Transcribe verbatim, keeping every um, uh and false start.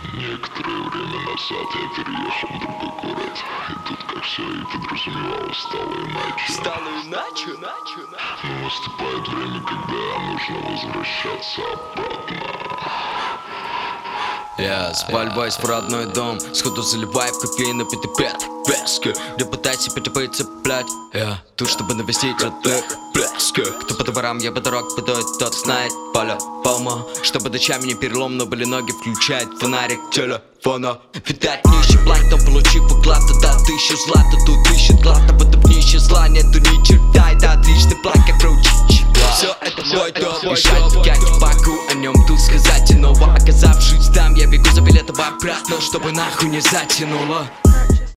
Некоторое время назад я переехал в другой город. И тут, как все и подразумевалось, стало иначе. Стало иначе? Но наступает время, когда нужно возвращаться обратно. Я с пальбой в родной дом, сходу заливаю в кофе напитый пять песка. Репутация ПТП цеплять. Я тут, чтобы навестить родных близко. Кто по дворам, я по дорог подует, тот знает поле полно. Чтобы ночами не перелом, но были ноги, включает фонарик телефона. Видать, нищий бланк, но получив уклад, дал тысячу злата. Тут ищет главное, потом нищий зла, нету ни черта. Это отличный план, как проучить. Все это мой дом, и жаль, я не могу о нем тут сказать иного. Оказавшись там, я бегу за билетом обратно, чтобы нахуй не затянуло.